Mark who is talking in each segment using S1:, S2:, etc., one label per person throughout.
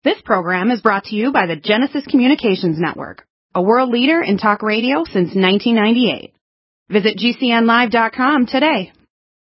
S1: This program is brought to you by the Genesis Communications Network, a world leader in talk radio since 1998. Visit GCNlive.com today.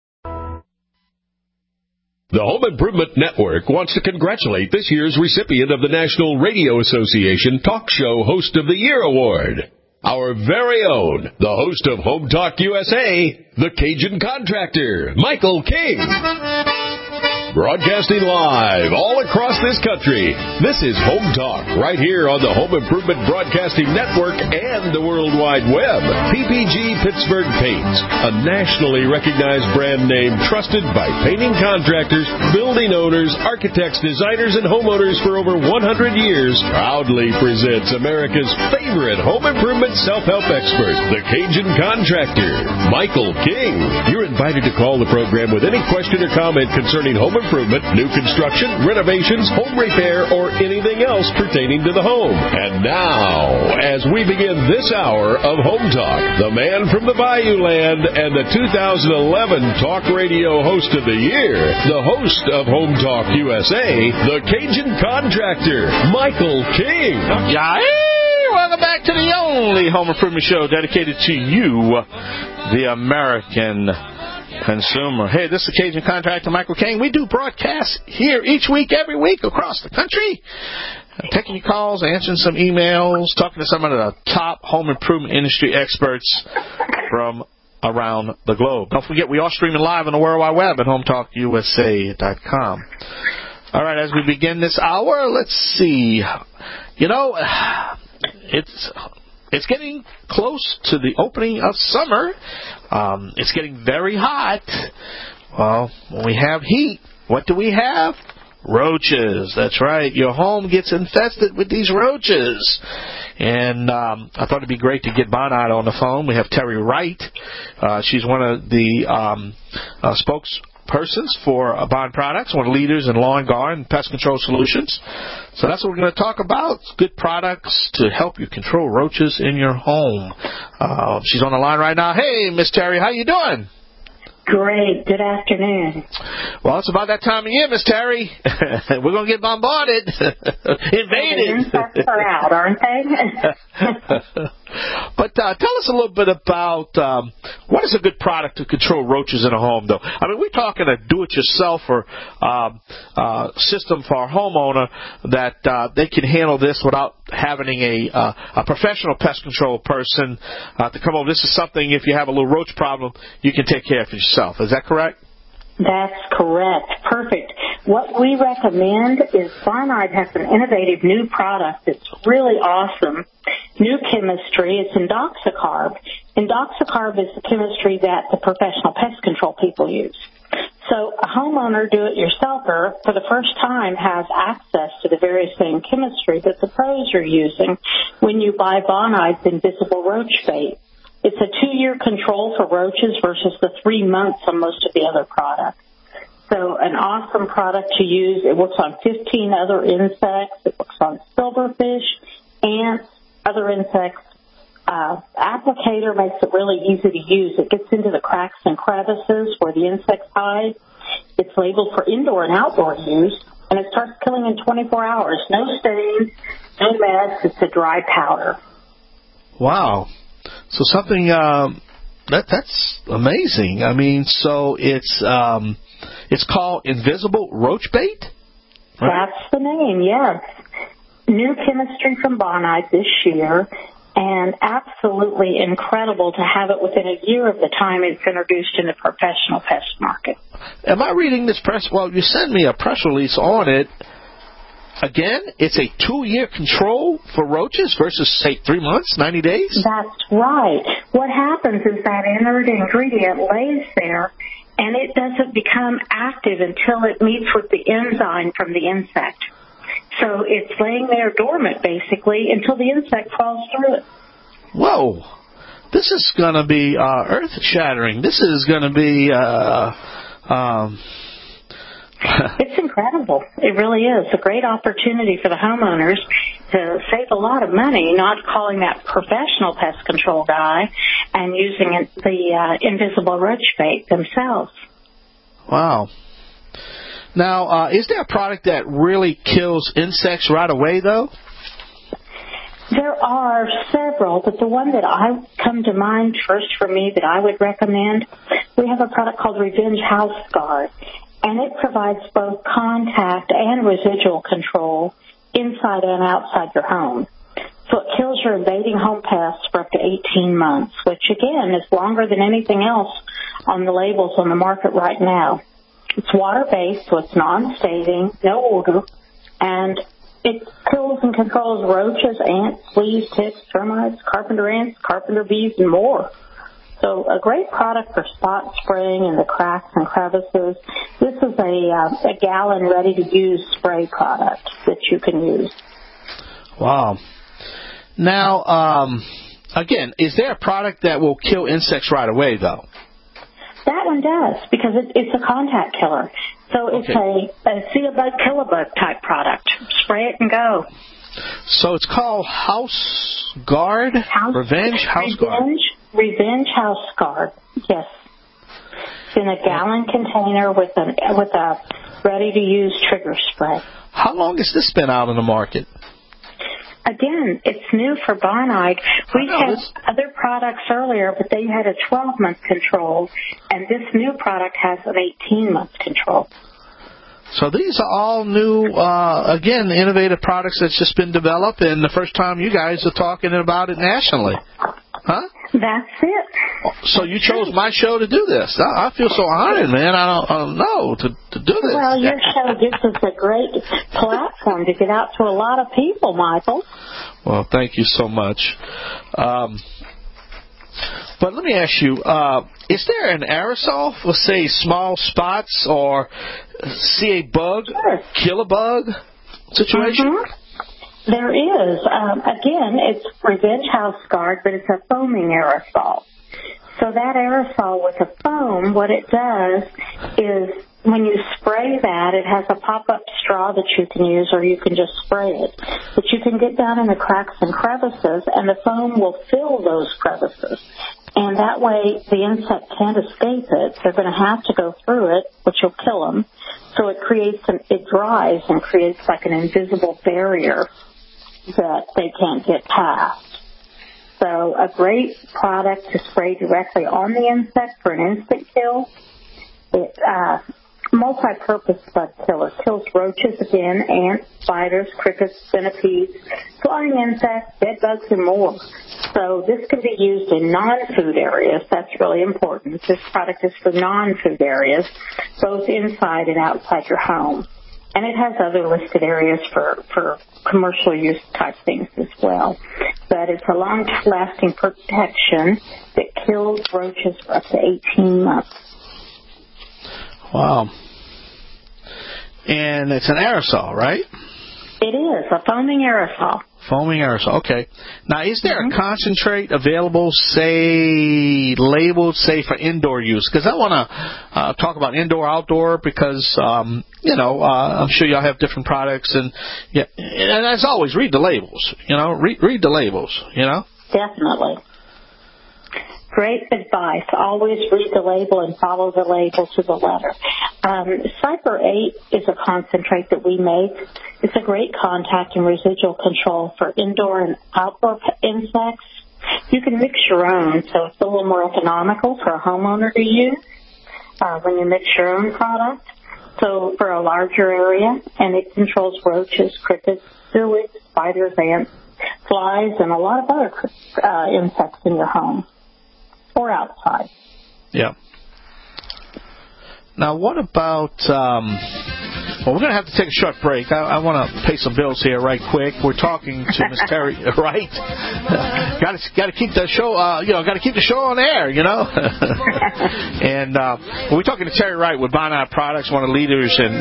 S2: The Home Improvement Network wants to congratulate this year's recipient of the National Radio Association Talk Show Host of the Year Award. Our very own, the host of Home Talk USA, the Cajun Contractor, Michael King. Broadcasting live all across this country, this is Home Talk, right here on the Home Improvement Broadcasting Network and the World Wide Web. PPG Pittsburgh Paints, a nationally recognized brand name trusted by painting contractors, building owners, architects, designers, and homeowners for over 100 years, proudly presents America's favorite home improvement self-help expert, the Cajun Contractor, Michael King. You're invited to call the program with any question or comment concerning home improvement, new construction, renovations, home repair, or anything else pertaining to the home. And now, as we begin this hour of Home Talk, the man from the Bayou Land and the 2011 Talk Radio Host of the Year, the host of Home Talk USA, the Cajun Contractor, Michael King.
S3: Welcome back to the only home improvement show dedicated to you, the American consumer. Hey, this is the Cajun Contractor, Michael King. We do broadcasts here each week, every week, across the country. Taking your calls, answering some emails, talking to some of the top home improvement industry experts from around the globe. Don't forget, we are streaming live on the World Wide Web at HometalkUSA.com. All right, as we begin this hour, let's see. It's getting close to the opening of summer. It's getting very hot. Well, when we have heat, what do we have? Roaches. That's right. Your home gets infested with these roaches. And I thought it'd be great to get Bonide on the phone. We have Terry Wright. She's one of the spokespersons for Bond Products, one of the leaders in lawn and garden and pest control solutions. So that's what we're going to talk about, good products to help you control roaches in your home. She's on the line right now. Hey, Miss Terry, how you doing?
S4: Great. Good afternoon.
S3: Well, it's about that time of year, Miss Terry. We're going to get bombarded, invaded.
S4: The insects are out, aren't they?
S3: But tell us a little bit about what is a good product to control roaches in a home, though. I mean, we're talking a do-it-yourself or system for our homeowner that they can handle this without having a professional pest control person to come over. This is something, if you have a little roach problem, you can take care of yourself. Is that correct?
S4: That's correct. Perfect. What we recommend is Bonide has an innovative new product that's really awesome. New chemistry. It's Indoxacarb. Indoxacarb is the chemistry that the professional pest control people use. So a homeowner, do-it-yourselfer, for the first time has access to the very same chemistry that the pros are using when you buy Bonide's Invisible Roach Bait. It's a 2-year control for roaches versus the 3 months on most of the other products. So an awesome product to use. It works on 15 other insects. It works on silverfish, ants, other insects. Applicator makes it really easy to use. It gets into the cracks and crevices where the insects hide. It's labeled for indoor and outdoor use, and it starts killing in 24 hours. No stains, no meds. It's a dry powder.
S3: Wow. So something that's amazing. I mean, so it's called Invisible Roach Bait?
S4: Right? That's the name, yes. New chemistry from Bonide this year, and absolutely incredible to have it within a year of the time it's introduced in the professional pest market.
S3: Am I reading this press? Well, you sent me a press release on it. Again, it's a 2-year control for roaches versus, say, 3 months, 90 days?
S4: That's right. What happens is that inert ingredient lays there, and it doesn't become active until it meets with the enzyme from the insect. So it's laying there dormant, basically, until the insect crawls through it.
S3: Whoa. This is going to be earth-shattering. This is going to be...
S4: It's incredible. It really is. A great opportunity for the homeowners to save a lot of money, not calling that professional pest control guy and using the Invisible Roach Bait themselves.
S3: Wow. Now, is there a product that really kills insects right away, though?
S4: There are several, but the one that I come to mind first for me that I would recommend, we have a product called Revenge House Guard, and it provides both contact and residual control inside and outside your home. So it kills your invading home pests for up to 18 months, which, again, is longer than anything else on the labels on the market right now. It's water-based, so it's non-stating, no odor, and it kills and controls roaches, ants, fleas, ticks, termites, carpenter ants, carpenter bees, and more. So a great product for spot spraying in the cracks and crevices. This is a gallon ready-to-use spray product that you can use.
S3: Wow. Now, again, is there a product that will kill insects right away, though?
S4: That one does, because it's a contact killer. So it's a see a bug, kill a bug type product. Spray it and go.
S3: So it's called House Guard? Revenge House Guard?
S4: Revenge House Guard, yes. It's in a gallon container with a ready-to-use trigger spray.
S3: How long has this been out in the market?
S4: Again, it's new for Bonide. We had other products earlier, but they had a 12-month control, and this new product has an 18-month control.
S3: So these are all new, again, innovative products that's just been developed, and the first time you guys are talking about it nationally. Huh?
S4: That's it.
S3: So you chose my show to do this. I feel so honored, man. I don't know to do this.
S4: Well, your show gives us a great platform to get out to a lot of people, Michael.
S3: Well, thank you so much. But let me ask you, is there an aerosol for, say, small spots or see a bug, kill a bug situation?
S4: Mm-hmm. There is. Again, it's Revenge House Guard, but it's a foaming aerosol. So that aerosol with the foam, what it does is when you spray that, it has a pop-up straw that you can use, or you can just spray it. But you can get down in the cracks and crevices, and the foam will fill those crevices. And that way the insect can't escape it. They're going to have to go through it, which will kill them. So it dries and creates like an invisible barrier that they can't get past. So a great product to spray directly on the insect for an instant kill. It multi-purpose bug killer. Kills roaches again, ants, spiders, crickets, centipedes, flying insects, bed bugs, and more. So this can be used in non-food areas. That's really important. This product is for non-food areas, both inside and outside your home. And it has other listed areas for commercial use type things as well. But it's a long-lasting protection that kills roaches for up to 18 months.
S3: Wow. And it's an aerosol, right?
S4: It is, a foaming aerosol.
S3: Foaming aerosol, okay. Now, is there a concentrate available, say, labeled, say, for indoor use? Because I want to talk about indoor, outdoor, because, I'm sure y'all have different products. And as always, read the labels, read the labels,
S4: Definitely. Great advice. Always read the label and follow the label to the letter. Cyper 8 is a concentrate that we make. It's a great contact and residual control for indoor and outdoor insects. You can mix your own, so it's a little more economical for a homeowner to use when you mix your own product. So for a larger area, and it controls roaches, crickets, sillies, spiders, ants, flies, and a lot of other insects in your home. Or outside.
S3: Yeah. Now, what about, we're going to have to take a short break. I want to pay some bills here right quick. We're talking to Miss Terry Wright. Got to keep the show, got to keep the show on air, And we're talking to Terry Wright with Bonide Products, one of the leaders in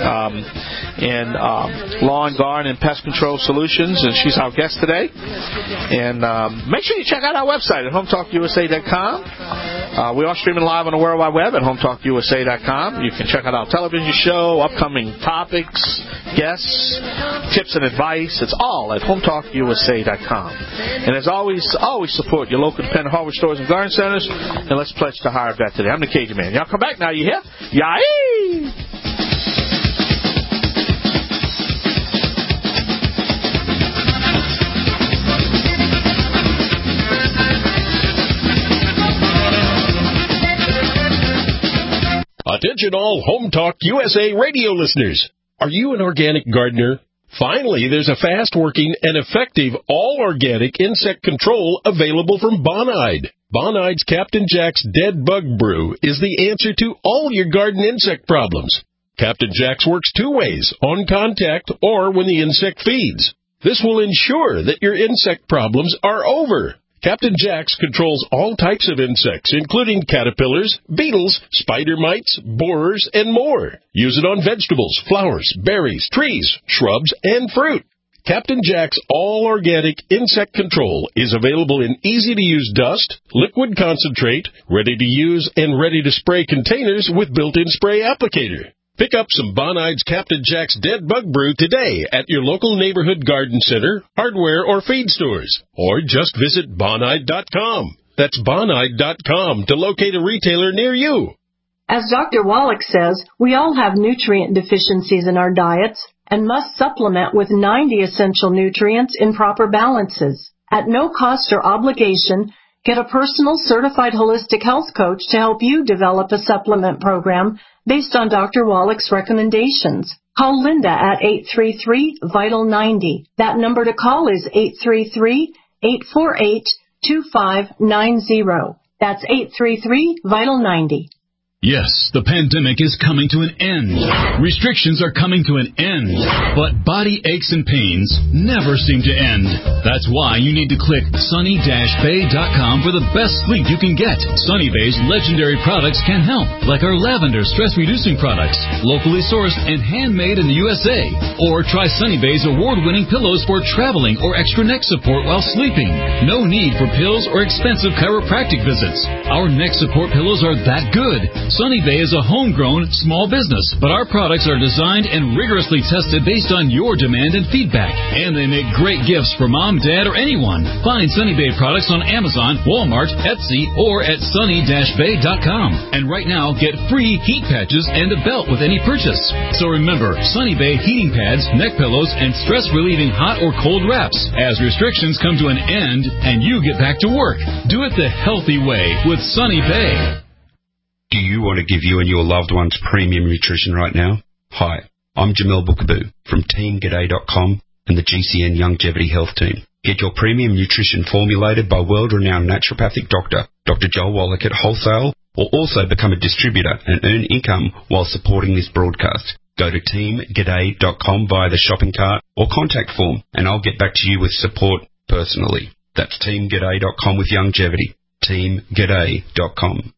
S3: lawn, garden, and pest control solutions, and she's our guest today. And make sure you check out our website at HometalkUSA.com. We are streaming live on the World Wide Web at HometalkUSA.com. You can check out our television show, upcoming topics, guests, tips and advice. It's all at HometalkUSA.com. And as always support your local independent hardware stores and garden centers. And let's pledge to hire a vet today. I'm the Cajun Man. Y'all come back now, you hear? Yay!
S2: Attention all Home Talk USA radio listeners. Are you an organic gardener? Finally, there's a fast-working and effective all-organic insect control available from Bonide. Bonide's Captain Jack's Dead Bug Brew is the answer to all your garden insect problems. Captain Jack's works two ways, on contact or when the insect feeds. This will ensure that your insect problems are over. Captain Jack's controls all types of insects, including caterpillars, beetles, spider mites, borers, and more. Use it on vegetables, flowers, berries, trees, shrubs, and fruit. Captain Jack's all-organic insect control is available in easy-to-use dust, liquid concentrate, ready-to-use and ready-to-spray containers with built-in spray applicator. Pick up some Bonide's Captain Jack's Dead Bug Brew today at your local neighborhood garden center, hardware, or feed stores. Or just visit Bonide.com. That's Bonide.com to locate a retailer near you.
S5: As Dr. Wallach says, we all have nutrient deficiencies in our diets and must supplement with 90 essential nutrients in proper balances. At no cost or obligation, get a personal certified holistic health coach to help you develop a supplement program based on Dr. Wallach's recommendations. Call Linda at 833-VITAL-90. That number to call is 833-848-2590. That's 833-VITAL-90.
S6: Yes, the pandemic is coming to an end. Restrictions are coming to an end. But body aches and pains never seem to end. That's why you need to click sunny-bay.com for the best sleep you can get. Sunny Bay's legendary products can help, like our lavender stress-reducing products, locally sourced and handmade in the USA. Or try Sunny Bay's award-winning pillows for traveling or extra neck support while sleeping. No need for pills or expensive chiropractic visits. Our neck support pillows are that good. Sunny Bay is a homegrown small business, but our products are designed and rigorously tested based on your demand and feedback. And they make great gifts for mom, dad, or anyone. Find Sunny Bay products on Amazon, Walmart, Etsy, or at sunny-bay.com. And right now, get free heat patches and a belt with any purchase. So remember, Sunny Bay heating pads, neck pillows, and stress-relieving hot or cold wraps. As restrictions come to an end and you get back to work, do it the healthy way with Sunny Bay.
S7: Do you want to give you and your loved ones premium nutrition right now? Hi, I'm Jamel Bookaboo from TeamGaday.com and the GCN Longevity Health Team. Get your premium nutrition formulated by world-renowned naturopathic doctor, Dr. Joel Wallach at wholesale, or also become a distributor and earn income while supporting this broadcast. Go to TeamGaday.com via the shopping cart or contact form, and I'll get back to you with support personally. That's TeamGaday.com with longevity. TeamGaday.com.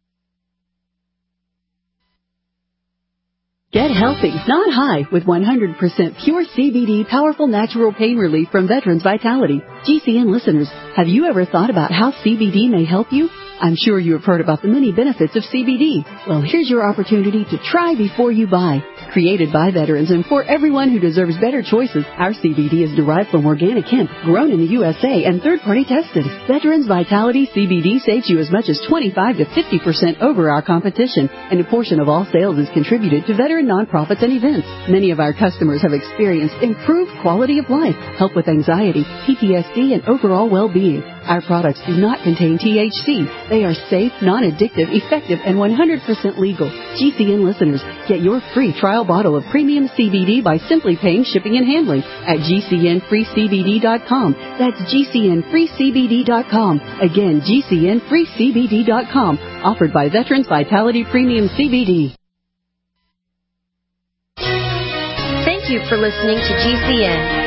S8: Get healthy, not high, with 100% pure CBD powerful natural pain relief from Veterans Vitality. GCN listeners, have you ever thought about how CBD may help you? I'm sure you have heard about the many benefits of CBD. Well, here's your opportunity to try before you buy. Created by veterans and for everyone who deserves better choices, our CBD is derived from organic hemp, grown in the USA, and third-party tested. Veterans Vitality CBD saves you as much as 25 to 50% over our competition, and a portion of all sales is contributed to veteran nonprofits and events. Many of our customers have experienced improved quality of life, help with anxiety, PTSD, and overall well-being. Our products do not contain THC. They are safe, non-addictive, effective, and 100% legal. GCN listeners, get your free trial bottle of premium CBD by simply paying shipping and handling at GCNFreeCBD.com. That's GCNFreeCBD.com. Again, GCNFreeCBD.com. Offered by Veterans Vitality Premium CBD.
S9: Thank you for listening to GCN.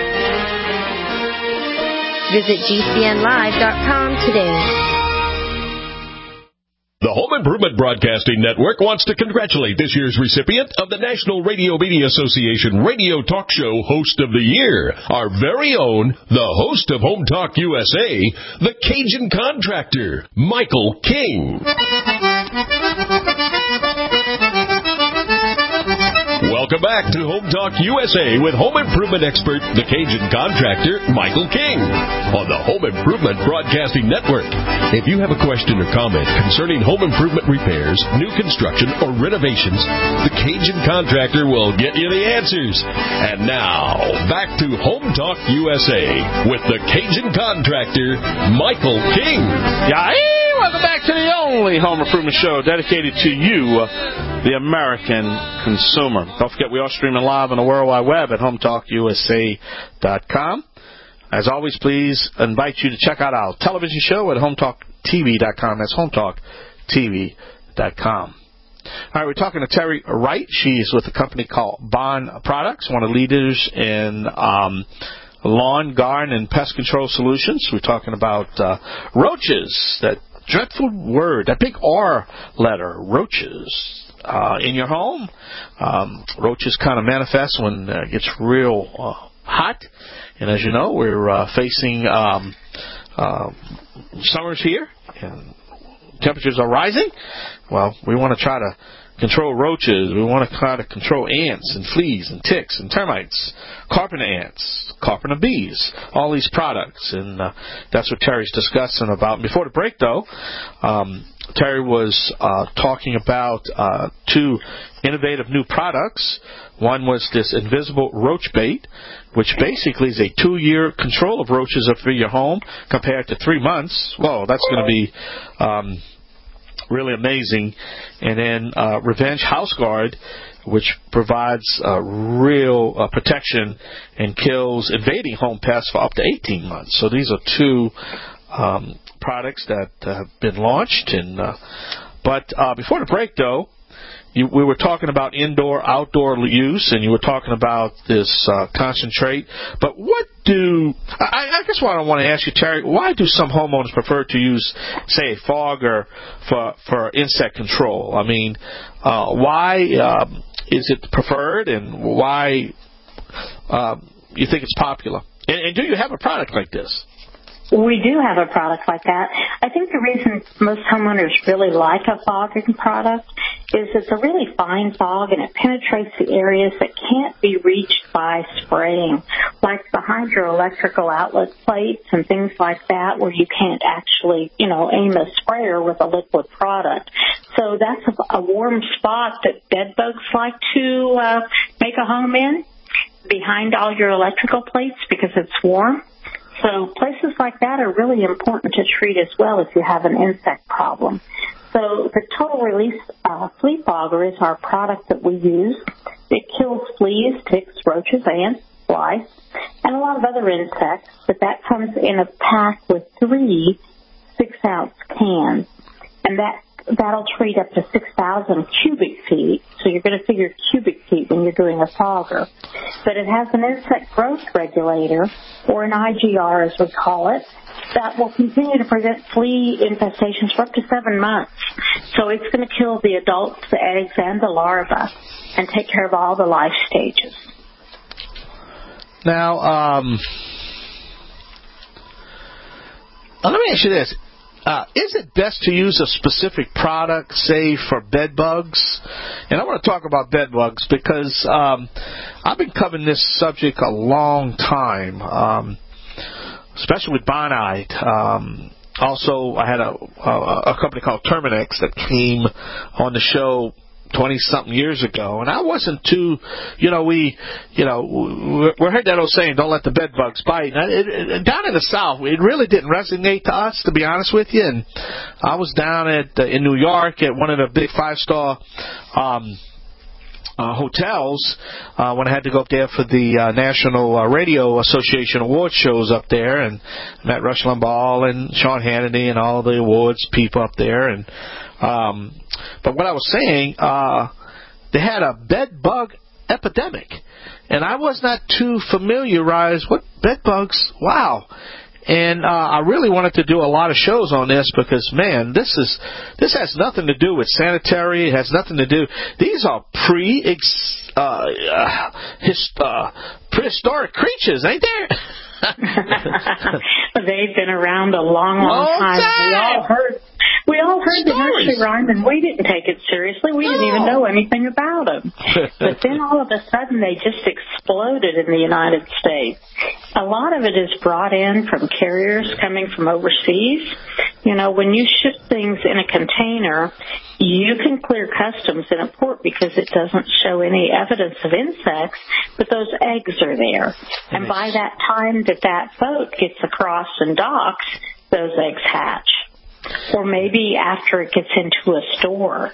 S9: Visit GCNlive.com today.
S2: The Home Improvement Broadcasting Network wants to congratulate this year's recipient of the National Radio Media Association Radio Talk Show Host of the Year, our very own, the host of Home Talk USA, the Cajun Contractor, Michael King. Welcome back to Home Talk USA with home improvement expert, the Cajun Contractor, Michael King, on the Home Improvement Broadcasting Network. If you have a question or comment concerning home improvement repairs, new construction, or renovations, the Cajun Contractor will get you the answers. And now, back to Home Talk USA with the Cajun Contractor, Michael King.
S3: Yeah. Welcome back to the only home improvement show dedicated to you, the American consumer. Don't forget, we are streaming live on the World Wide Web at HometalkUSA.com. As always, please invite you to check out our television show at HometalkTV.com. That's HometalkTV.com. All right, we're talking to Terry Wright. She's with a company called Bond Products, one of the leaders in lawn, garden, and pest control solutions. We're talking about roaches, that dreadful word, that big R letter, roaches. In your home, roaches kind of manifest when it gets real hot. And as you know, we're facing summers here, and temperatures are rising. Well, we want to try to control roaches. We want to try to control ants and fleas and ticks and termites, carpenter ants, carpenter bees, all these products. And that's what Terry's discussing about. Before the break, though, Terry was talking about two innovative new products. One was this invisible roach bait, which basically is a 2-year control of roaches up through your home compared to 3 months. Whoa, that's going to be really amazing. And then Revenge House Guard, which provides real protection and kills invading home pests for up to 18 months. So these are two products that have been launched. And but before the break, though, we were talking about indoor-outdoor use, and you were talking about this concentrate. But what I guess what I want to ask you, Terry, why do some homeowners prefer to use, say, a fogger for insect control? I mean, why is it preferred, and why you think it's popular? And do you have a product like this?
S4: We do have a product like that. I think the reason most homeowners really like a fogging product is it's a really fine fog, and it penetrates the areas that can't be reached by spraying, like behind your electrical outlet plates and things like that, where you can't actually, aim a sprayer with a liquid product. So that's a warm spot that bed bugs like to make a home in, behind all your electrical plates, because it's warm. So places like that are really important to treat as well if you have an insect problem. So the Total Release Flea Fogger is our product that we use. It kills fleas, ticks, roaches, ants, flies, and a lot of other insects, but that comes in a pack with 3 6-ounce cans, and that'll treat up to 6,000 cubic feet. So you're going to figure cubic feet when you're doing a fogger. But it has an insect growth regulator, or an IGR as we call it, that will continue to prevent flea infestations for up to 7 months. So it's going to kill the adults, the eggs, and the larvae, and take care of all the life stages.
S3: Now, let me ask you this. Is it best to use a specific product, say, for bed bugs? And I want to talk about bed bugs because I've been covering this subject a long time, especially with Bonide. Also, I had a company called Terminex that came on the show 20-something years ago, and I wasn't too, we heard that old saying, don't let the bed bugs bite. And down in the South, it really didn't resonate to us, to be honest with you. And I was down in New York at one of the big 5-star hotels when I had to go up there for the National Radio Association Awards shows up there, and met Rush Limbaugh and Sean Hannity and all the awards people up there. And but what I was saying, they had a bed bug epidemic, and I was not too familiarized with bed bugs. Wow. And I really wanted to do a lot of shows on this because, man, this has nothing to do with sanitary. It has nothing to do. These are prehistoric creatures, ain't they?
S4: They've been around a long time. We all heard the nursery rhyme, and we didn't take it seriously. We didn't even know anything about them. But then all of a sudden, they just exploded in the United States. A lot of it is brought in from carriers coming from overseas. When you ship things in a container, you can clear customs in a port because it doesn't show any evidence of insects, but those eggs are there. And by that time that boat gets across and docks, those eggs hatch. or maybe after it gets into a store.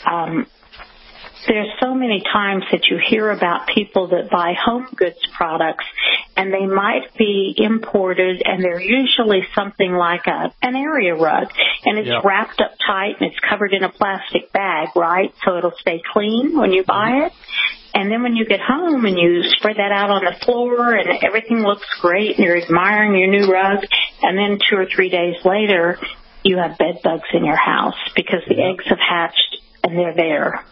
S4: There's so many times that you hear about people that buy home goods products, and they might be imported, and they're usually something like an area rug, and it's wrapped up tight and it's covered in a plastic bag, right? So it'll stay clean when you buy it. And then when you get home and you spread that out on the floor and everything looks great and you're admiring your new rug, and then 2 or 3 days later you have bed bugs in your house because the eggs have hatched and they're there.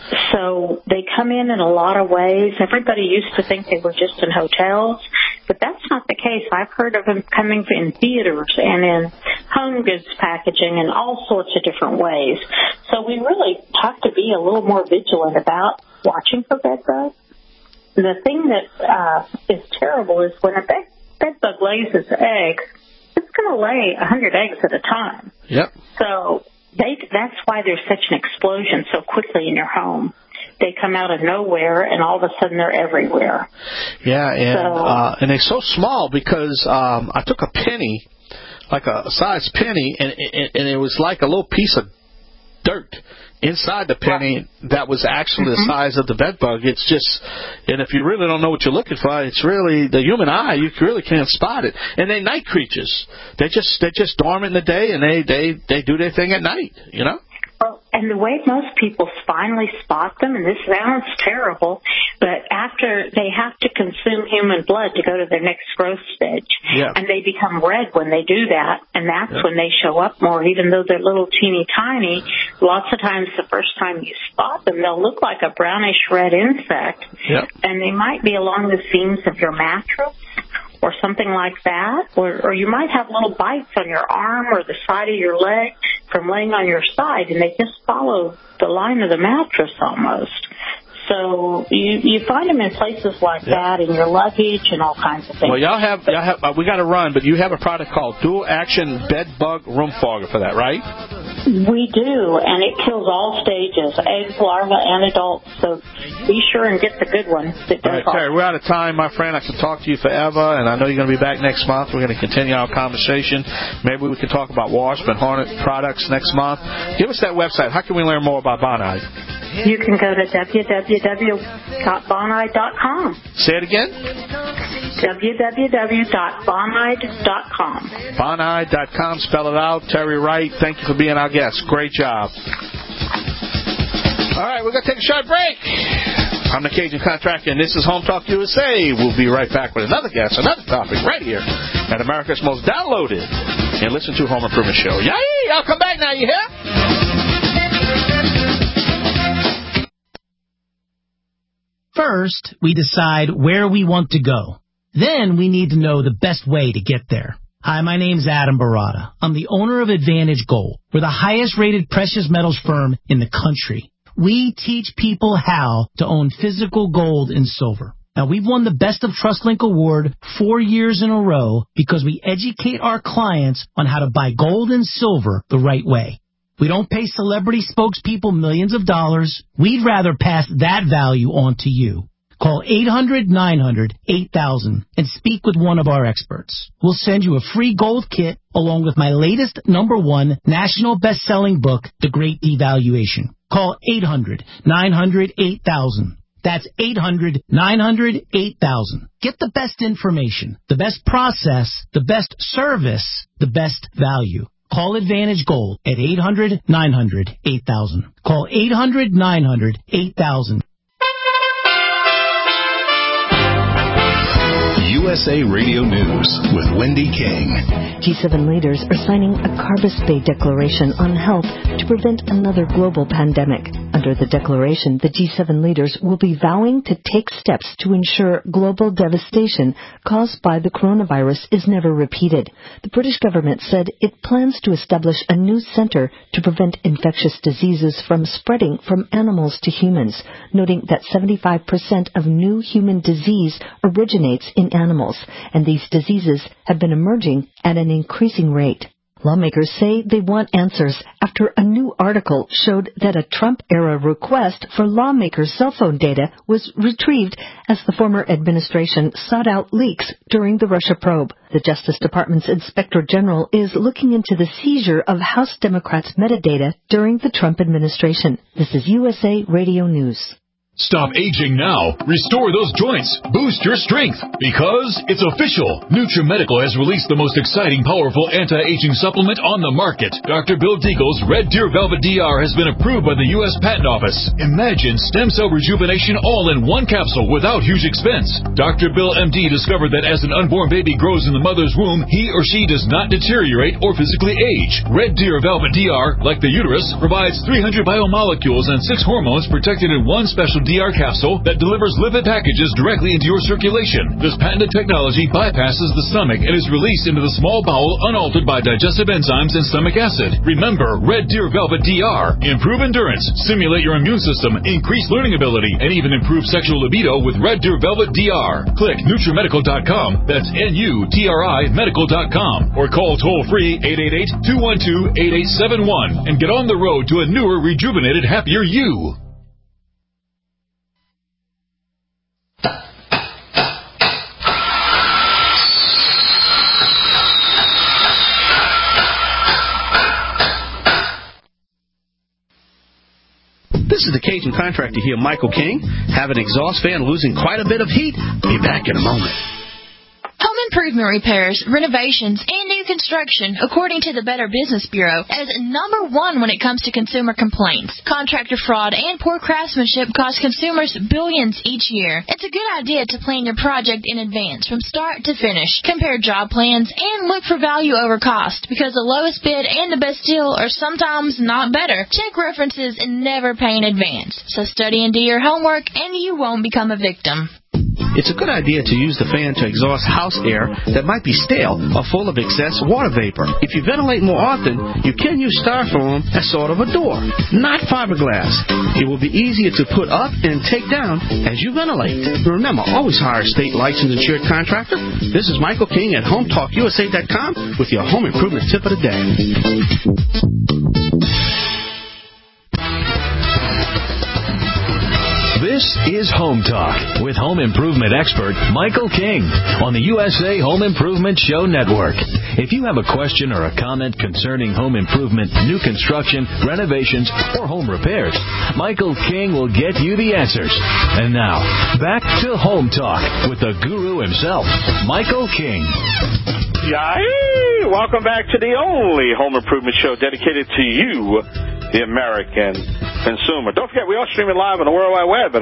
S4: So they come in a lot of ways. Everybody used to think they were just in hotels, but that's not the case. I've heard of them coming in theaters and in home goods packaging and all sorts of different ways. So we really have to be a little more vigilant about watching for bed bugs. The thing that is terrible is when a bed bug lays its egg, it's going to lay 100 eggs at a time.
S3: Yep.
S4: So that's why there's such an explosion so quickly in your home. They come out of nowhere, and all of a sudden they're everywhere.
S3: Yeah, and they're so small because I took a penny, like a size penny, and it was like a little piece of dirt inside the penny that was actually the size of the bed bug. It's just, and if you really don't know what you're looking for, it's really the human eye. You really can't spot it. And they're night creatures. They're just dormant in the day, and they do their thing at night. You know.
S4: Well, and the way most people finally spot them, and this sounds terrible, but after they have to consume human blood to go to their next growth stage, and they become red when they do that, and that's when they show up more, even though they're little teeny tiny. Lots of times the first time you spot them, they'll look like a brownish red insect, and they might be along the seams of your mattress or something like that, or you might have little bites on your arm or the side of your leg from laying on your side, and they just follow the line of the mattress almost. So you find them in places like that in your luggage and all kinds of things.
S3: Well, y'all have we got to run, but you have a product called Dual Action Bed Bug Room Fogger for that, right?
S4: We do, and it kills all stages, eggs, larvae, and adults. So be sure and get the good one.
S3: All right, Terry, we're out of time, my friend. I can talk to you forever, and I know you're going to be back next month. We're going to continue our conversation. Maybe we can talk about Wasp and Hornet products next month. Give us that website. How can we learn more about Bonide?
S4: You can go to www.bonide.com.
S3: Say it again?
S4: www.bonide.com.
S3: Bonide.com, spell it out. Terry Wright, thank you for being our guest. Great job. All right, we're going to take a short break. I'm the Cajun Contractor, and this is Home Talk USA. We'll be right back with another guest, another topic, right here at America's most downloaded and listened to Home Improvement Show. Yay! I'll come back now, you hear?
S10: First, we decide where we want to go. Then we need to know the best way to get there. Hi, my name's Adam Barata. I'm the owner of Advantage Gold. We're the highest-rated precious metals firm in the country. We teach people how to own physical gold and silver. Now, we've won the Best of TrustLink Award 4 years in a row because we educate our clients on how to buy gold and silver the right way. We don't pay celebrity spokespeople millions of dollars. We'd rather pass that value on to you. Call 800-900-8000 and speak with one of our experts. We'll send you a free gold kit along with my latest #1 national best-selling book, The Great Devaluation. Call 800-900-8000. That's 800-900-8000. Get the best information, the best process, the best service, the best value. Call Advantage Gold at 800-900-8000. Call 800-900-8000.
S2: USA Radio News with Wendy King.
S11: G7 leaders are signing a Carbis Bay Declaration on health to prevent another global pandemic. Under the declaration, the G7 leaders will be vowing to take steps to ensure global devastation caused by the coronavirus is never repeated. The British government said it plans to establish a new center to prevent infectious diseases from spreading from animals to humans, noting that 75% of new human disease originates in animals, and these diseases have been emerging at an increasing rate. Lawmakers say they want answers after a new article showed that a Trump-era request for lawmakers' cell phone data was retrieved as the former administration sought out leaks during the Russia probe. The Justice Department's Inspector General is looking into the seizure of House Democrats' metadata during the Trump administration. This is USA Radio News.
S6: Stop aging now. Restore those joints. Boost your strength. Because it's official. NutriMedical has released the most exciting, powerful anti-aging supplement on the market. Dr. Bill Deagle's Red Deer Velvet DR has been approved by the U.S. Patent Office. Imagine stem cell rejuvenation all in one capsule without huge expense. Dr. Bill MD discovered that as an unborn baby grows in the mother's womb, he or she does not deteriorate or physically age. Red Deer Velvet DR, like the uterus, provides 300 biomolecules and 6 hormones protected in one special DR capsule that delivers lipid packages directly into your circulation. This patented technology bypasses the stomach and is released into the small bowel unaltered by digestive enzymes and stomach acid. Remember, Red Deer Velvet DR. Improve endurance, stimulate your immune system, increase learning ability, and even improve sexual libido with Red Deer Velvet DR. Click NutriMedical.com. That's NUTRI Medical.com. Or call toll-free 888-212-8871 and get on the road to a newer, rejuvenated, happier you.
S3: This is the Cajun contractor here, Michael King. Have an exhaust fan losing quite a bit of heat? Be back in a moment.
S12: Home improvement repairs, renovations, and new construction, according to the Better Business Bureau, is number one when it comes to consumer complaints. Contractor fraud and poor craftsmanship cost consumers billions each year. It's a good idea to plan your project in advance from start to finish. Compare job plans and look for value over cost, because the lowest bid and the best deal are sometimes not better. Check references and never pay in advance. So study and do your homework, and you won't become a victim.
S3: It's a good idea to use the fan to exhaust house air that might be stale or full of excess water vapor. If you ventilate more often, you can use styrofoam as sort of a door, not fiberglass. It will be easier to put up and take down as you ventilate. Remember, always hire a state licensed insured contractor. This is Michael King at HomeTalkUSA.com with your home improvement tip of the day.
S2: This is Home Talk with home improvement expert Michael King on the USA Home Improvement Show Network. If you have a question or a comment concerning home improvement, new construction, renovations, or home repairs, Michael King will get you the answers. And now, back to Home Talk with the guru himself, Michael King.
S13: Yay! Welcome back to the only home improvement show dedicated to you, the American consumer. Don't forget, we are streaming live on the World Wide Web at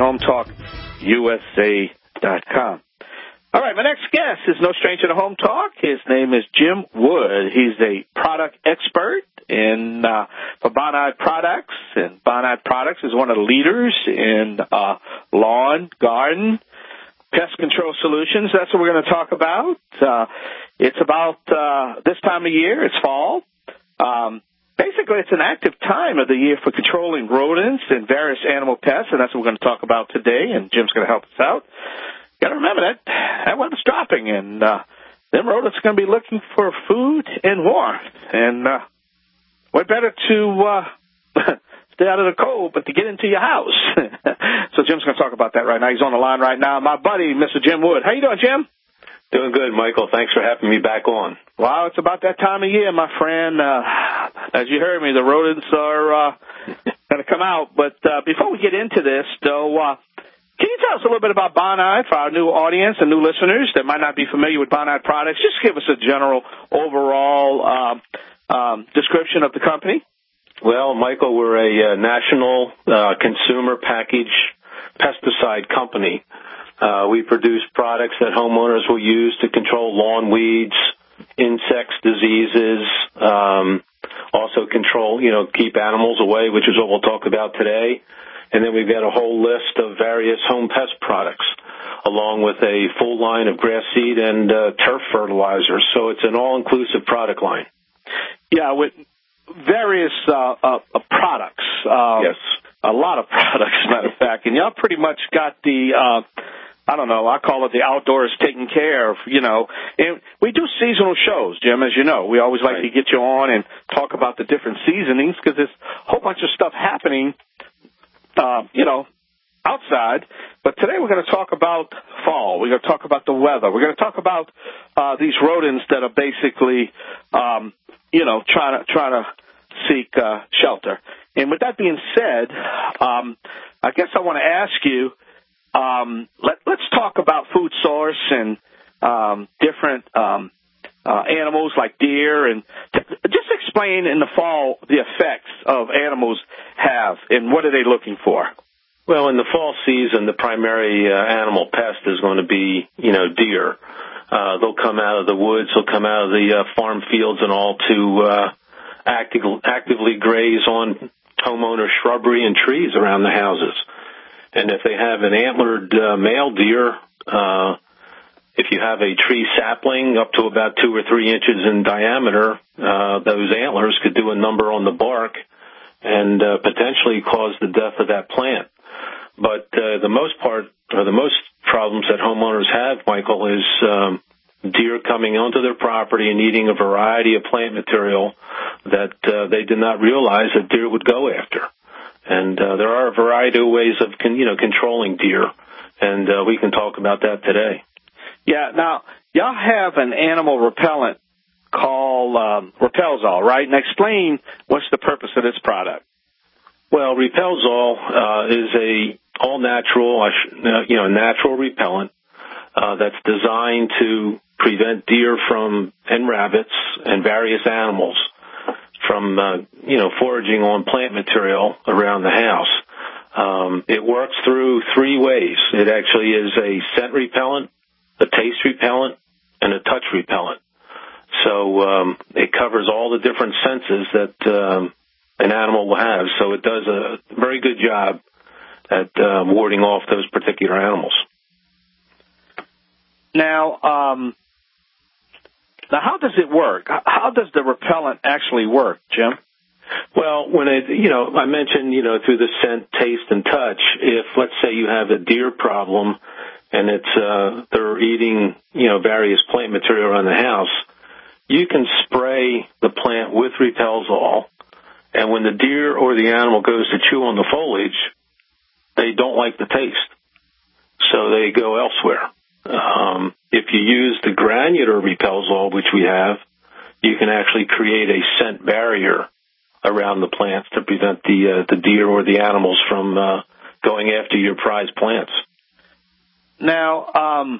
S13: HomeTalkUSA.com. All right, my next guest is no stranger to Home Talk. His name is Jim Wood. He's a product expert for Bonide Products, and Bonide Products is one of the leaders in lawn, garden, pest control solutions. That's what we're going to talk about. It's about this time of year. It's fall. Basically, it's an active time of the year for controlling rodents and various animal pests, and that's what we're going to talk about today, and Jim's going to help us out. Got to remember that weather's dropping, and them rodents are going to be looking for food and warmth, and what better to stay out of the cold but to get into your house. So Jim's going to talk about that right now. He's on the line right now. My buddy, Mr. Jim Wood. How you doing, Jim?
S14: Doing good, Michael. Thanks for having me back on.
S13: Well, it's about that time of year, my friend. As you heard me, the rodents are going to come out. But before we get into this, though, can you tell us a little bit about Bonide for our new audience and new listeners that might not be familiar with Bonide Products? Just give us a general overall description of the company.
S14: Well, Michael, we're a national consumer package pesticide company. We produce products that homeowners will use to control lawn weeds, insects, diseases, also control, keep animals away, which is what we'll talk about today. And then we've got a whole list of various home pest products, along with a full line of grass seed and turf fertilizers. So it's an all-inclusive product line.
S13: Yeah, with various products.
S14: Yes.
S13: A lot of products, as a matter of fact. And y'all pretty much got the I don't know, I call it the outdoors taken care of, And we do seasonal shows, Jim, as you know. We always like to get you on and talk about the different seasonings because there's a whole bunch of stuff happening, outside. But today we're going to talk about fall. We're going to talk about the weather. We're going to talk about these rodents that are basically, trying to seek shelter. And with that being said, I guess I want to ask you, let's talk about food source and different animals like deer, and just explain in the fall the effects of animals have and what are they looking for.
S14: Well, in the fall season, the primary animal pest is going to be, deer. They'll come out of the woods, they'll come out of the farm fields and all to actively graze on homeowner shrubbery and trees around the houses. And if they have an antlered male deer, if you have a tree sapling up to about 2 or 3 inches in diameter, those antlers could do a number on the bark and potentially cause the death of that plant. But the most problems that homeowners have, Michael, is deer coming onto their property and eating a variety of plant material that they did not realize that deer would go after. And there are a variety of ways of controlling deer, and we can talk about that today.
S13: Yeah. Now, y'all have an animal repellent called Repelzol, right? And explain what's the purpose of this product.
S14: Well, Repelzol is a all-natural, natural repellent that's designed to prevent deer and rabbits and various animals from, foraging on plant material around the house. It works through 3 ways. It actually is a scent repellent, a taste repellent, and a touch repellent. So it covers all the different senses that an animal will have. So it does a very good job at warding off those particular animals. Now, how does it work? How does the repellent actually work, Jim? Well, when I mentioned, through the scent, taste, and touch, if, let's say, you have a deer problem and they're eating, various plant material around the house, you can spray the plant with Repelzol, and when the deer or the animal goes to chew on the foliage, they don't like the taste, so they go elsewhere. If you use the granular Repelzol, which we have, you can actually create a scent barrier around the plants to prevent the deer or the animals from going after your prized plants. Now,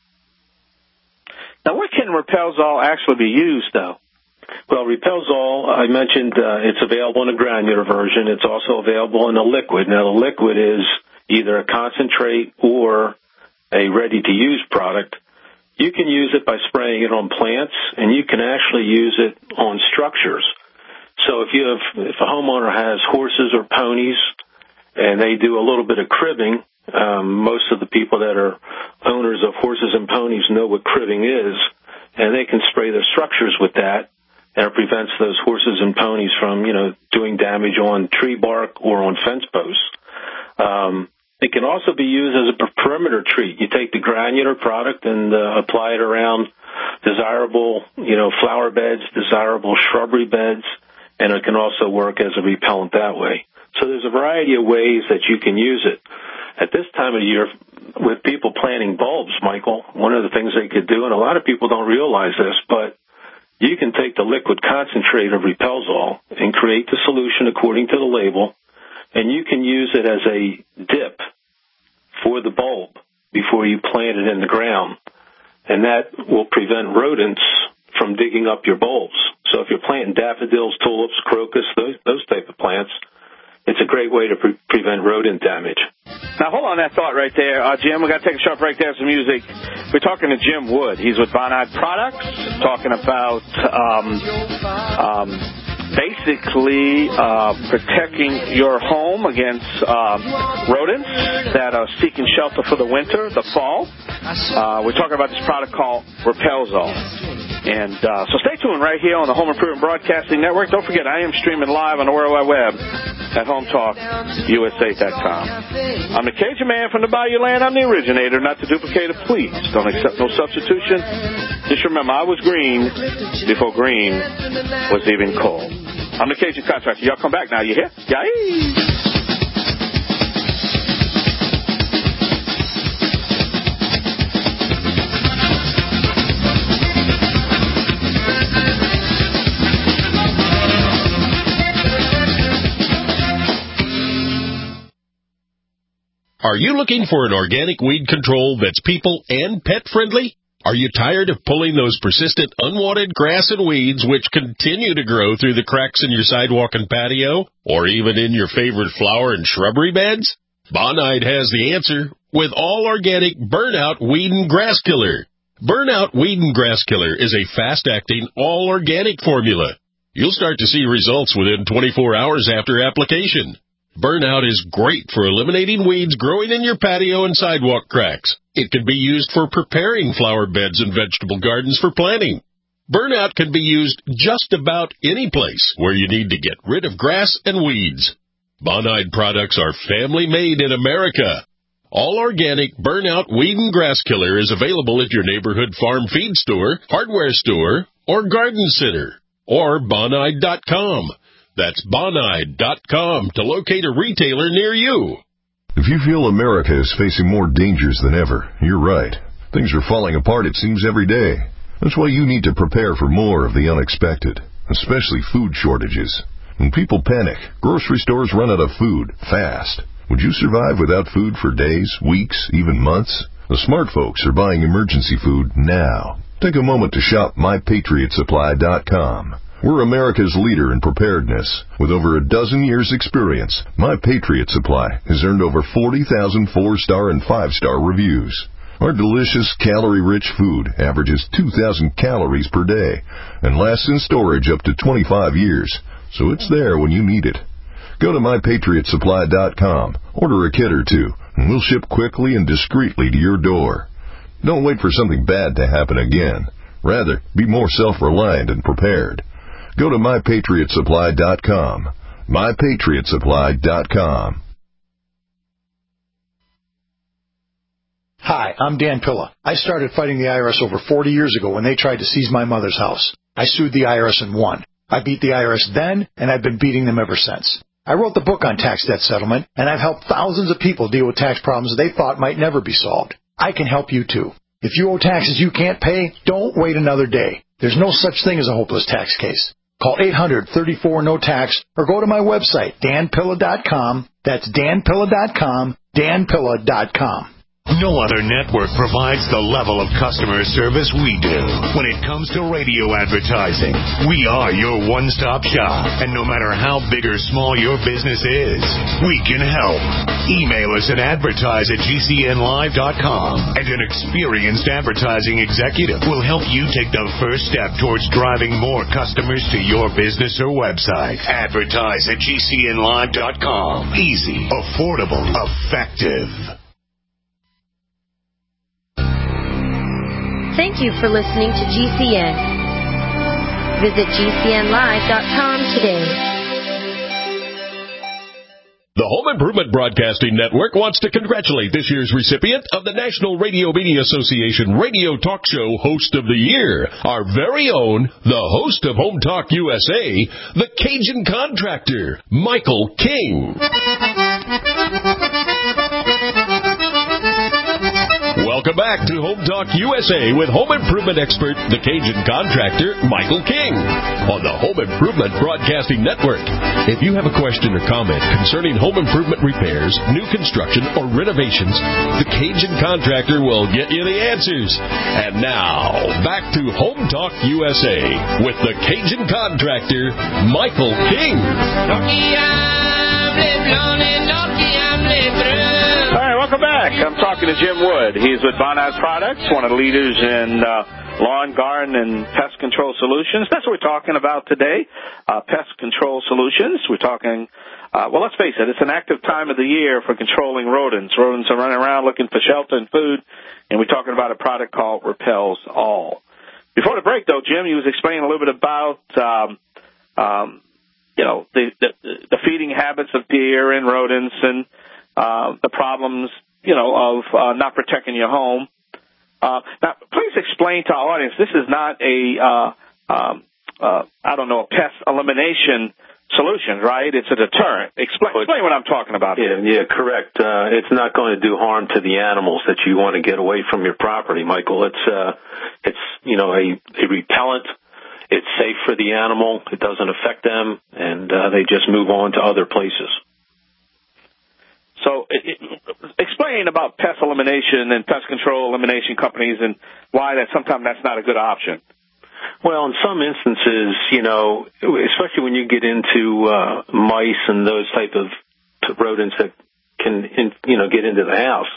S14: where can Repelzol actually be used, though? Well, Repelzol, I mentioned it's available in a granular version. It's also available in a liquid. Now, the liquid is either a concentrate or a ready-to-use product. You can use it by spraying it on plants, and you can actually use it on structures. So if a homeowner has horses or ponies and they do a little bit of cribbing, most of the people that are owners of horses and ponies know what cribbing is, and they can spray their structures with that, and it prevents those horses and ponies from, doing damage on tree bark or on fence posts. It can also be used as a perimeter treat. You take the granular product and apply it around desirable, flower beds, desirable shrubbery beds, and it can also work as a repellent that way. So there's a variety of ways that you can use it. At this time of year, with people planting bulbs, Michael, one of the things they could do, and a lot of people don't realize this, but you can take the liquid concentrate of Repelzol and create the solution according to the label, and you can use it as a dip for the bulb before you plant it in the ground. And that will prevent rodents from digging up your bulbs. So if you're planting daffodils, tulips, crocus, those type of plants, it's a great way to prevent rodent damage.
S13: Now, hold on that thought right there, Jim. We've got to take a short break there, some music. We're talking to Jim Wood. He's with Bonide Products, talking about basically protecting your home against rodents that are seeking shelter for the winter, the fall. We're talking about this product called Repelzol. And so stay tuned right here on the Home Improvement Broadcasting Network. Don't forget, I am streaming live on the World Wide Web at HometalkUSA.com. I'm the Cajun man from the Bayou Land. I'm the originator, not the duplicator. Please don't accept no substitution. Just remember, I was green before green was even cold. I'm the Cajun Contractor. Y'all come back now. You hear? Yay!
S2: Are you looking for an organic weed control that's people and pet friendly? Are you tired of pulling those persistent unwanted grass and weeds which continue to grow through the cracks in your sidewalk and patio, or even in your favorite flower and shrubbery beds? Bonide has the answer with all organic Burnout Weed and Grass Killer. Burnout Weed and Grass Killer is a fast-acting, all-organic formula. You'll start to see results within 24 hours after application. Burnout is great for eliminating weeds growing in your patio and sidewalk cracks. It can be used for preparing flower beds and vegetable gardens for planting. Burnout can be used just about any place where you need to get rid of grass and weeds. Bonide products are family-made in America. All organic Burnout Weed and Grass Killer is available at your neighborhood farm feed store, hardware store, or garden center, or Bonide.com. That's Bonide.com to locate a retailer near you.
S15: If you feel America is facing more dangers than ever, you're right. Things are falling apart, it seems, every day. That's why you need to prepare for more of the unexpected, especially food shortages. When people panic, grocery stores run out of food fast. Would you survive without food for days, weeks, even months? The smart folks are buying emergency food now. Take a moment to shop MyPatriotSupply.com. We're America's leader in preparedness. With over a dozen years' experience, My Patriot Supply has earned over 40,000 4-star and 5-star reviews. Our delicious, calorie-rich food averages 2,000 calories per day and lasts in storage up to 25 years, so it's there when you need it. Go to MyPatriotSupply.com, order a kit or two, and we'll ship quickly and discreetly to your door. Don't wait for something bad to happen again. Rather, be more self-reliant and prepared. Go to MyPatriotSupply.com. MyPatriotSupply.com.
S16: Hi, I'm Dan Pilla. I started fighting the IRS over 40 years ago when they tried to seize my mother's house. I sued the IRS and won. I beat the IRS then, and I've been beating them ever since. I wrote the book on tax debt settlement, and I've helped thousands of people deal with tax problems they thought might never be solved. I can help you too. If you owe taxes you can't pay, don't wait another day. There's no such thing as a hopeless tax case. Call 800-34-NO-TAX or go to my website, danpilla.com. That's danpilla.com, danpilla.com.
S17: No other network provides the level of customer service we do. When it comes to radio advertising, we are your one-stop shop. And no matter how big or small your business is, we can help. Email us at advertise@gcnlive.com, and an experienced advertising executive will help you take the first step towards driving more customers to your business or website. Advertise@gcnlive.com. Easy, affordable, effective.
S9: Thank you for listening to GCN. Visit GCNlive.com today.
S2: The Home Improvement Broadcasting Network wants to congratulate this year's recipient of the National Radio Media Association Radio Talk Show Host of the Year, our very own, the host of Home Talk USA, the Cajun Contractor, Michael King. Welcome back to Home Talk USA with home improvement expert, the Cajun Contractor, Michael King, on the Home Improvement Broadcasting Network. If you have a question or comment concerning home improvement repairs, new construction, or renovations, the Cajun Contractor will get you the answers. And now, back to Home Talk USA with the Cajun Contractor, Michael King.
S13: All right, welcome back. I'm talking to Jim Wood. He's with Bonide Products, one of the leaders in lawn, garden, and pest control solutions. That's what we're talking about today, pest control solutions. We're talking, well, let's face it, it's an active time of the year for controlling rodents. Rodents are running around looking for shelter and food, and we're talking about a product called Repels All. Before the break, though, Jim, you was explaining a little bit about the feeding habits of deer and rodents and the problems, of not protecting your home. Now, please explain to our audience, this is not a pest elimination solution, right? It's a deterrent. Explain what I'm talking about.
S14: Yeah, correct. It's not going to do harm to the animals that you want to get away from your property, Michael. It's a repellent. It's safe for the animal. It doesn't affect them, and they just move on to other places.
S13: So explain about pest elimination and pest control elimination companies and why sometimes that's not a good option.
S14: Well, in some instances, especially when you get into mice and those type of rodents that can, get into the house,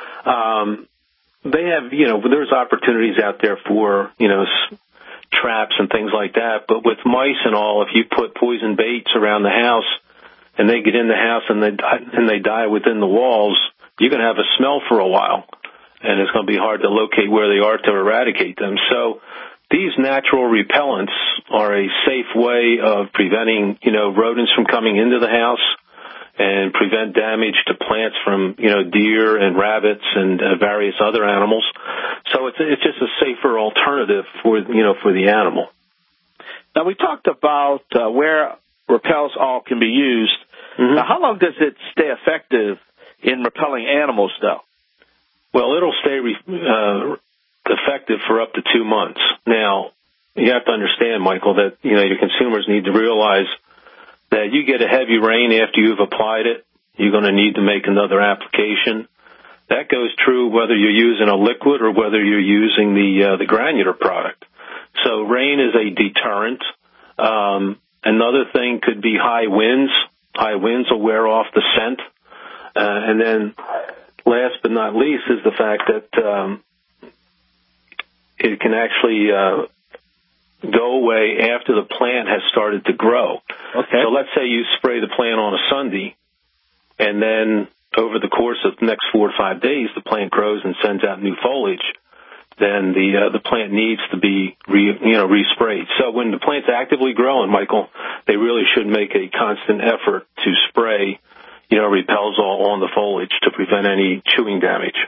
S14: they have, there's opportunities out there for, traps and things like that. But with mice and all, if you put poison baits around the house and they get in the house and they die within the walls, you're going to have a smell for a while, and it's going to be hard to locate where they are to eradicate them. So these natural repellents are a safe way of preventing, rodents from coming into the house and prevent damage to plants from, deer and rabbits and various other animals. So it's just a safer alternative for the animal.
S13: Now, we talked about where Repels All can be used. Mm-hmm. Now, how long does it stay effective in repelling animals, though?
S14: Well, it'll stay effective for up to 2 months. Now, you have to understand, Michael, that your consumers need to realize that you get a heavy rain after you've applied it, you're going to need to make another application. That goes true whether you're using a liquid or whether you're using the granular product. So rain is a deterrent. Another thing could be high winds. High winds will wear off the scent. And then last but not least is the fact that it can actually go away after the plant has started to grow.
S13: Okay.
S14: So let's say you spray the plant on a Sunday, and then over the course of the next 4 or 5 days, the plant grows and sends out new foliage. Then the plant needs to be resprayed. So when the plant's actively growing, Michael, they really should make a constant effort to spray, Repels All on the foliage to prevent any chewing damage.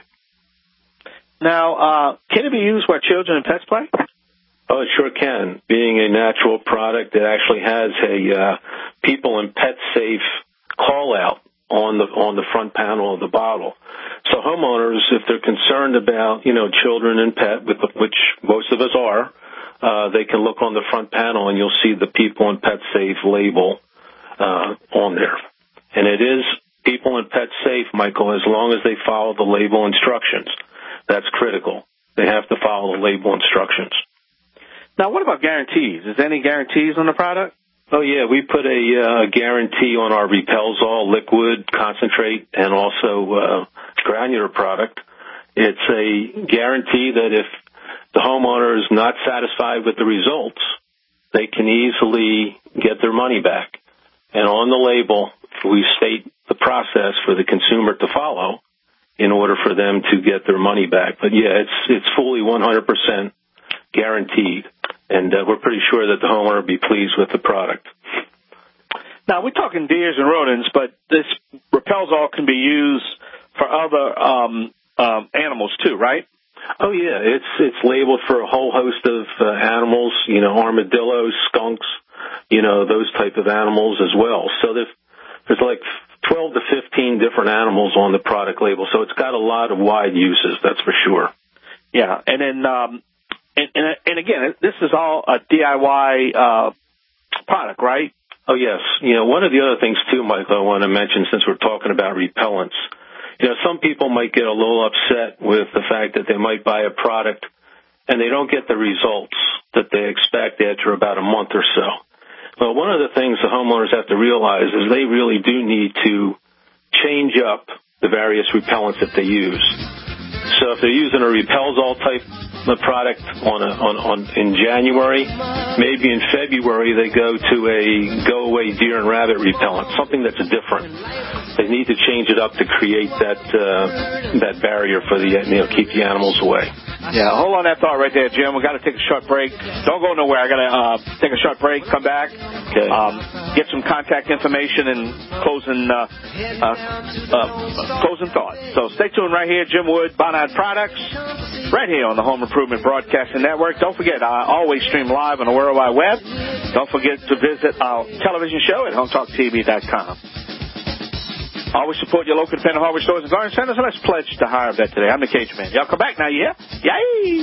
S13: Now, can it be used where children and pets play?
S14: Oh, it sure can. Being a natural product, it actually has a people and pet safe call out on the front panel of the bottle. So homeowners, if they're concerned about, children and pet, which most of us are, they can look on the front panel and you'll see the people and pet safe label on there. And it is people and pet safe, Michael, as long as they follow the label instructions. That's critical. They have to follow the label instructions.
S13: Now, what about guarantees? Is there any guarantees on the product?
S14: Oh, yeah. We put a guarantee on our Repels All liquid, concentrate, and also granular product. It's a guarantee that if the homeowner is not satisfied with the results, they can easily get their money back. And on the label, we state the process for the consumer to follow in order for them to get their money back. But, yeah, it's fully 100% guaranteed. And we're pretty sure that the homeowner will be pleased with the product.
S13: Now, we're talking deers and rodents, but this Repels All can be used for other animals too, right?
S14: Oh, yeah. It's labeled for a whole host of animals, armadillos, skunks, those type of animals as well. So there's like 12 to 15 different animals on the product label. So it's got a lot of wide uses, that's for sure.
S13: Yeah. And then, and again, this is all a DIY product, right?
S14: Oh, yes. One of the other things, too, Michael, I want to mention since we're talking about repellents. Some people might get a little upset with the fact that they might buy a product and they don't get the results that they expect after about a month or so. Well, one of the things the homeowners have to realize is they really do need to change up the various repellents that they use. So if they're using a Repels All type of product in January, maybe in February they go to a Go Away deer and rabbit repellent, something that's different. They need to change it up to create that barrier for the keep the animals away.
S13: Yeah, hold on that thought right there, Jim. We got to take a short break. Don't go nowhere. I got to take a short break, come back, get some contact information and closing thoughts. So stay tuned right here, Jim Wood, Bonide Products, right here on the Home Improvement Broadcasting Network. Don't forget, I always stream live on the World Wide Web. Don't forget to visit our television show at HomeTalkTV.com. Always support your local independent hardware stores and garden centers, and let's pledge to hire a vet today. I'm the Cajun Man. Y'all come back now, you hear? Yay!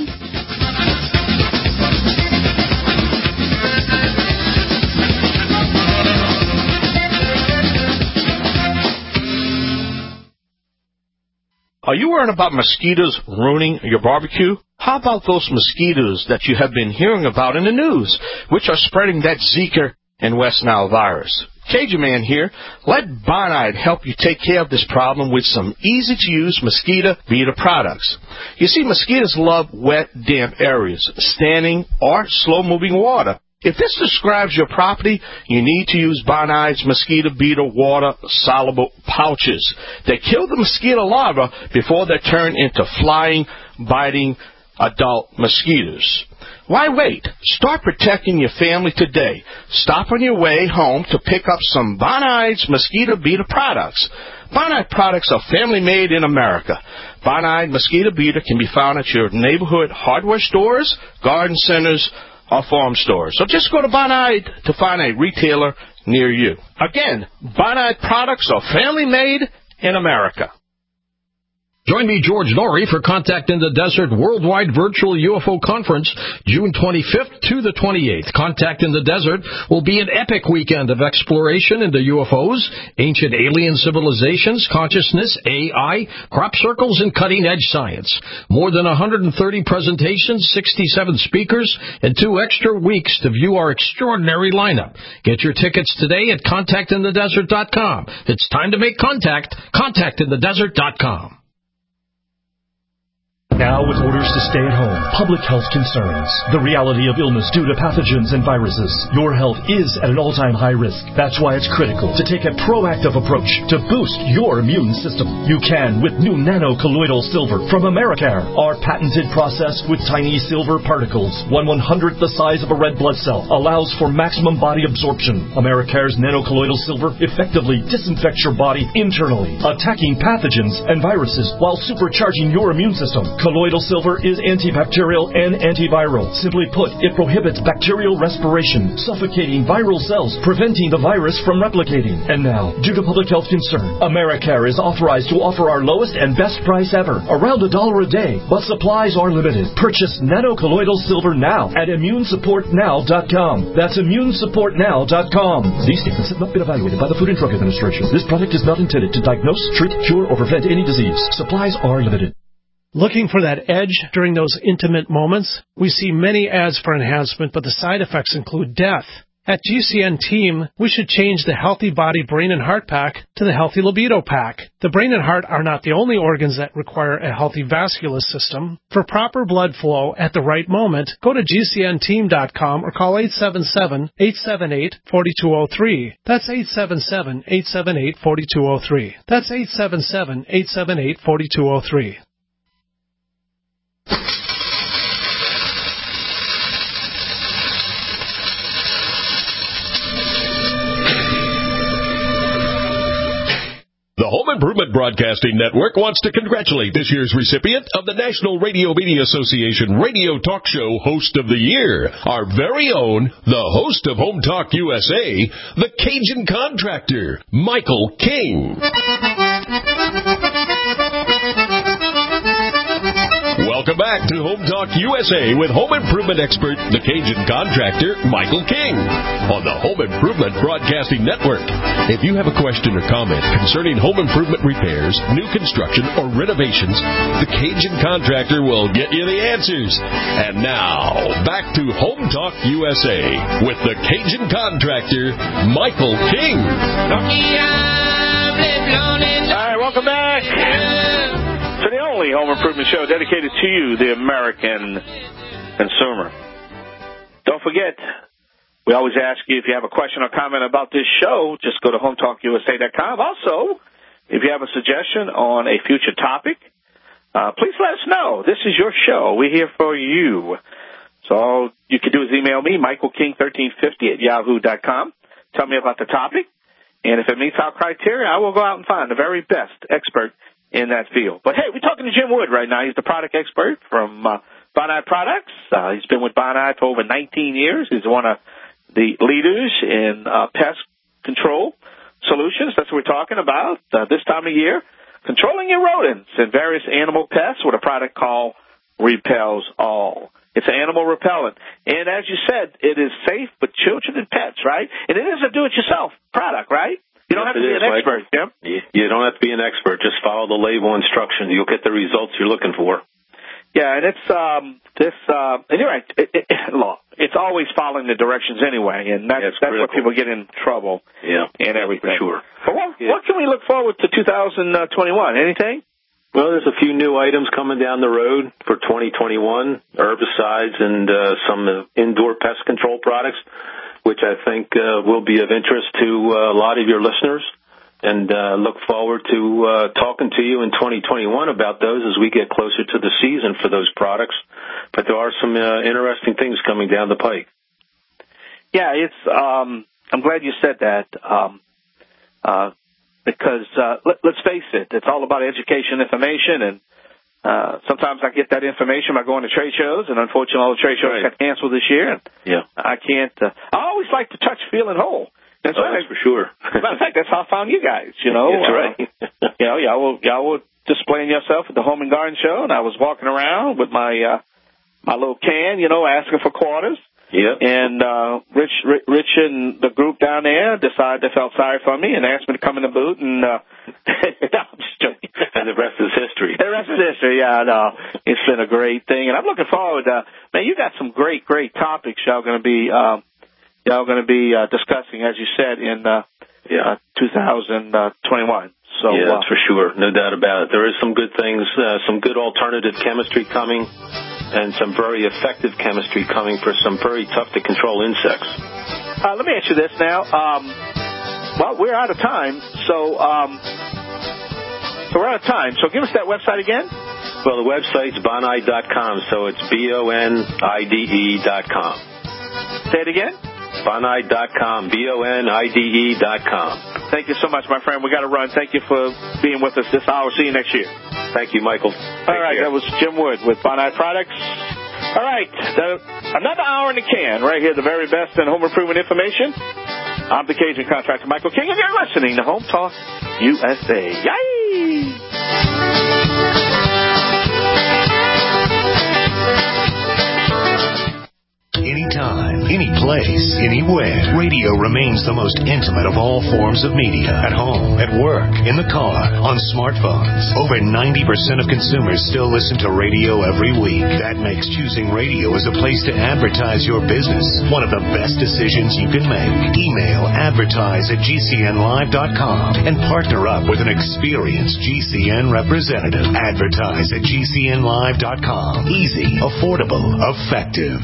S3: Are you worried about mosquitoes ruining your barbecue? How about those mosquitoes that you have been hearing about in the news, which are spreading that Zika and West Nile virus? Cajun Man here. Let Bonide help you take care of this problem with some easy-to-use mosquito beater products. You see, mosquitoes love wet, damp areas, standing or slow-moving water. If this describes your property, you need to use Bonide's mosquito beater water-soluble pouches. They kill the mosquito larvae before they turn into flying, biting adult mosquitoes. Why wait? Start protecting your family today. Stop on your way home to pick up some Bonide's mosquito beater products. Bonide products are family-made in America. Bonide mosquito beater can be found at your neighborhood hardware stores, garden centers, or farm stores. So just go to Bonide to find a retailer near you. Again, Bonide products are family-made in America.
S18: Join me, George Norrie, for Contact in the Desert Worldwide Virtual UFO Conference, June 25th to the 28th. Contact in the Desert will be an epic weekend of exploration into UFOs, ancient alien civilizations, consciousness, AI, crop circles, and cutting-edge science. More than 130 presentations, 67 speakers, and 2 extra weeks to view our extraordinary lineup. Get your tickets today at contactinthedesert.com. It's time to make contact. Contactinthedesert.com.
S19: Now with orders to stay at home, public health concerns, the reality of illness due to pathogens and viruses, your health is at an all-time high risk. That's why it's critical to take a proactive approach to boost your immune system. You can with new nano-colloidal silver from Americare. Our patented process with tiny silver particles, 1/100th the size of a red blood cell, allows for maximum body absorption. Americare's nano-colloidal silver effectively disinfects your body internally, attacking pathogens and viruses while supercharging your immune system. Colloidal silver is antibacterial and antiviral. Simply put, it prohibits bacterial respiration, suffocating viral cells, preventing the virus from replicating. And now, due to public health concern, Americare is authorized to offer our lowest and best price ever, around $1 a day, but supplies are limited. Purchase nano-colloidal silver now at immunesupportnow.com. That's immunesupportnow.com. These statements have not been evaluated by the Food and Drug Administration. This product is not intended to diagnose, treat, cure, or prevent any disease. Supplies are limited.
S20: Looking for that edge during those intimate moments? We see many ads for enhancement, but the side effects include death. At GCN Team, we should change the Healthy Body, Brain, and Heart Pack to the Healthy Libido Pack. The brain and heart are not the only organs that require a healthy vascular system. For proper blood flow at the right moment, go to GCNteam.com or call 877-878-4203. That's 877-878-4203. That's 877-878-4203.
S2: The Home Improvement Broadcasting Network wants to congratulate this year's recipient of the National Radio Media Association Radio Talk Show Host of the Year, our very own, the host of Home Talk USA, the Cajun Contractor, Michael King. Welcome back to Home Talk USA with home improvement expert, the Cajun Contractor, Michael King, on the Home Improvement Broadcasting Network. If you have a question or comment concerning home improvement repairs, new construction, or renovations, the Cajun Contractor will get you the answers. And now, back to Home Talk USA with the Cajun Contractor, Michael King.
S13: All right, welcome back to the only home improvement show dedicated to you, the American consumer. Don't forget, we always ask you if you have a question or comment about this show, just go to HomeTalkUSA.com. Also, if you have a suggestion on a future topic, please let us know. This is your show. We're here for you. So all you can do is email me, michaelking1350@yahoo.com. Tell me about the topic. And if it meets our criteria, I will go out and find the very best expert in that field. But, hey, we're talking to Jim Wood right now. He's the product expert from Bonide Products. He's been with Bonide for over 19 years. He's one of the leaders in pest control solutions. That's what we're talking about this time of year. Controlling your rodents and various animal pests with a product called Repels All. It's an animal repellent. And as you said, it is safe for children and pets, right? And it is a do-it-yourself product, right? You don't have to be an expert, Jim.
S14: You don't have to be an expert. Just follow the label instructions. You'll get the results you're looking for.
S13: Yeah, and it's and you're right. It's always following the directions anyway, and that's where people get in trouble.
S14: Yeah,
S13: and everything.
S14: For sure.
S13: But what can we look forward to 2021? Anything?
S14: Well, there's a few new items coming down the road for 2021, herbicides and some indoor pest control products, which I think will be of interest to a lot of your listeners. And look forward to talking to you in 2021 about those as we get closer to the season for those products. But there are some interesting things coming down the pike.
S13: Yeah, it's. I'm glad you said that because let's face it, it's all about education, information, and sometimes I get that information by going to trade shows, and unfortunately, all the trade shows got canceled this year. And
S14: yeah,
S13: I can't. I always like to touch, feel, and hold.
S14: That's for sure.
S13: As a matter of fact, that's how I found you guys. You know,
S14: that's right.
S13: Y'all were displaying yourself at the Home and Garden Show, and I was walking around with my little can, asking for quarters.
S14: Yeah.
S13: And Rich and the group down there decided they felt sorry for me and asked me to come in the booth. And no, I'm just joking.
S14: And the rest is history.
S13: The rest is history. Yeah, no, it's been a great thing, and I'm looking forward. Man, you got some great topics y'all going to be. Y'all going to be discussing, as you said, in 2021. So,
S14: yeah, that's for sure. No doubt about it. There is some good things, some good alternative chemistry coming, and some very effective chemistry coming for some very tough-to-control insects.
S13: Let me ask you this now. Well, we're out of time, so we're out of time. So give us that website again.
S14: Well, the website's bonide.com, so it's bonide.com.
S13: Say it again.
S14: Bonide.com, bonide.com.
S13: Thank you so much, my friend. We got to run. Thank you for being with us this hour. See you next year.
S14: Thank you, Michael.
S13: All right, that was Jim Wood with Bonide Products. All right, another hour in the can right here, the very best in home improvement information. I'm the Cajun contractor, Michael King, and you're listening to Home Talk USA. Yay!
S17: Anytime, any place, anywhere. Radio remains the most intimate of all forms of media. At home, at work, in the car, on smartphones. Over 90% of consumers still listen to radio every week. That makes choosing radio as a place to advertise your business one of the best decisions you can make. Email advertise@gcnlive.com and partner up with an experienced GCN representative. Advertise@gcnlive.com. Easy, affordable, effective.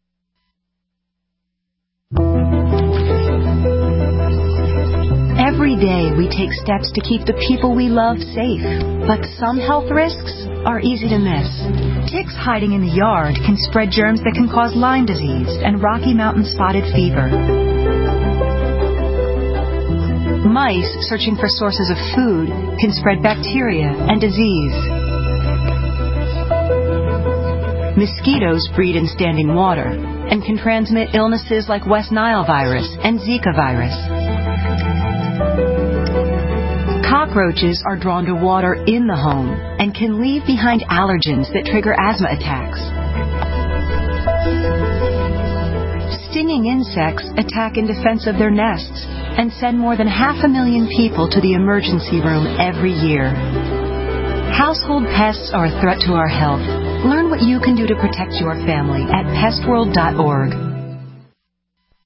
S21: Every day we take steps to keep the people we love safe, but some health risks are easy to miss. Ticks hiding in the yard can spread germs that can cause Lyme disease and Rocky Mountain spotted fever. Mice searching for sources of food can spread bacteria and disease. Mosquitoes breed in standing water and can transmit illnesses like West Nile virus and Zika virus. Cockroaches are drawn to water in the home and can leave behind allergens that trigger asthma attacks. Stinging insects attack in defense of their nests and send more than 500,000 people to the emergency room every year. Household pests are a threat to our health. Learn what you can do to protect your family at pestworld.org.